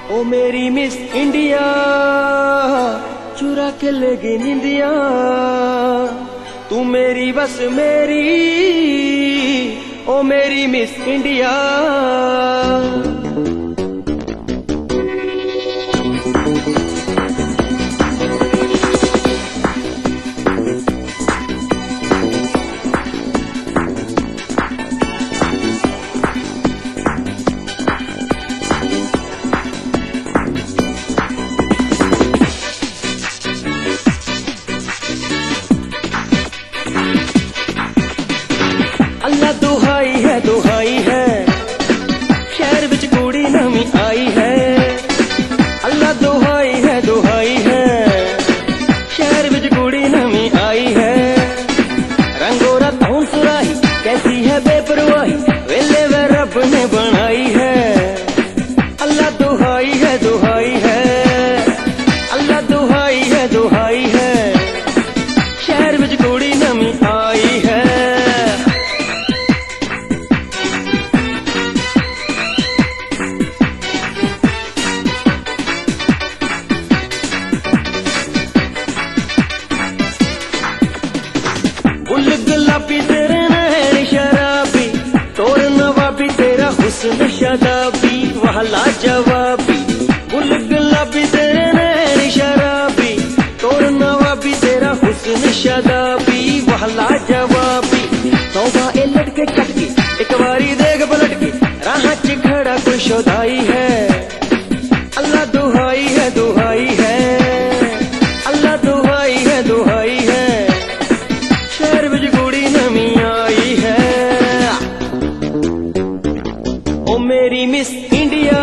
ओ मेरी miss India चुरा के ले गई निंदिया, तू मेरी बस मेरी, ओ मेरी मिस इंडिया। अल्लाह दुहाई है शहर विच कुड़ी नवी आई है। अल्लाह दुहाई है शहर विच कुड़ी नवी आई है। रंगोरा धौन सुराही कैसी है बेपरवाही, वेले वे रब ने बनाई है। अल्लाह दुहाई है अल्लाह दुहाई है शहर विच कुड़ी नवी आई है। गुल गुलाबी तेरे नैन शराबी, तोर नवाबी तेरा हुस्न शदाबी, वाह लाजवाबी। गुल गुलाबी तेरे नैन शराबी, तोर नवाबी तेरा हुस्न शदाबी, वाह लाजवाबी। तौबा ए लटके चटके एक बारी देख पलट के, राह च खड़ा कोई शोधाई है। अल्लाह दुहाई है अल्लाह दुहाई है शहर विच कुड़ी नवी आई है। ओ मेरी मिस इंडिया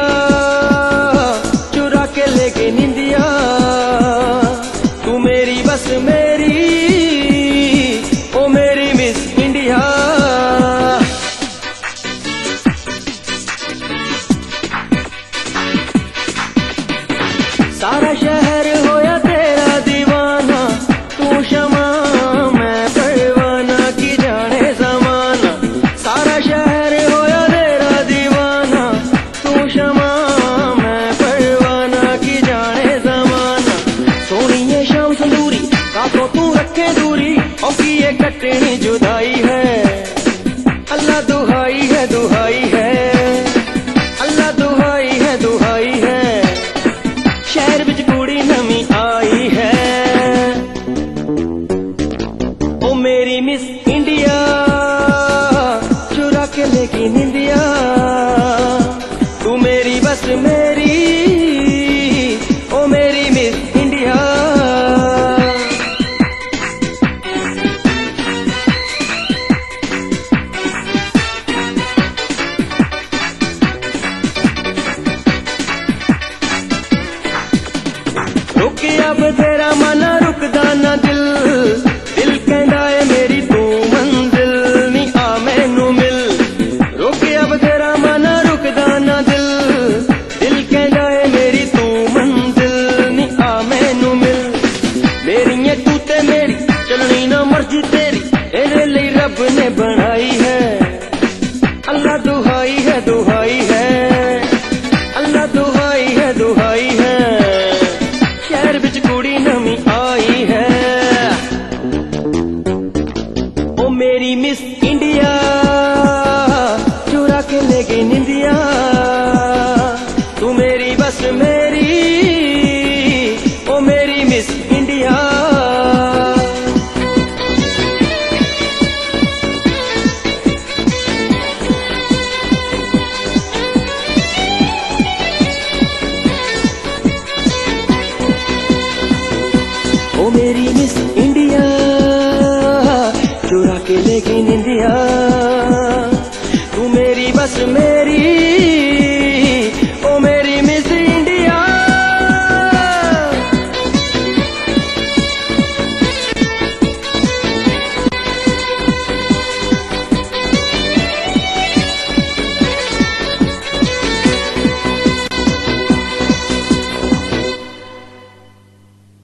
चुरा के ले गई निंदिया, तू मेरी बस मेरी, ओ मेरी मिस इंडिया। सारा शहर होया तेरा दीवाना, तू शमा मैं परवाना, की जाने जमाना। सारा शहर होया तेरा दीवाना, तू शमा मैं परवाना, की जाने जमाना। सोनिए शाम संदूरी काको तू रखे दूरी, और की ये कटनी जुदाई है। अल्लाह दुहाई है अल्लाह दुहाई है शहर विच कुड़ी नवी आई है। ओ मेरी मिस इंडिया चुरा के ले गई निंदिया, तू मेरी बस मेरी, ओ मेरी मिस इंडिया। रुक अब तेरा मन रुकदा ना दिल, दिल कहंदा है मेरी तू मंजिल, नी आ मैनू मिल। रुक अब तेरा मन रुकदा ना दिल, दिल कहंदा है मेरी तू मंजिल, नी आ मैनू मिल। मेरी तू ते मेरी चलनी ना मर्जी तेरी, तेरे लिए रब ने बनाई है। अल्लाह दुहाई है अल्लाह दुहाई है शहर विच कुड़ी नवी आई है। ओ मेरी मिस इंडिया चुरा के ले गई निंदिया, तू मेरी बस मेरी, ओ मेरी मिस इंडिया। ओ मेरी मिस इंडिया चुरा के ले गई निंदिया, तू मेरी बस मेरी।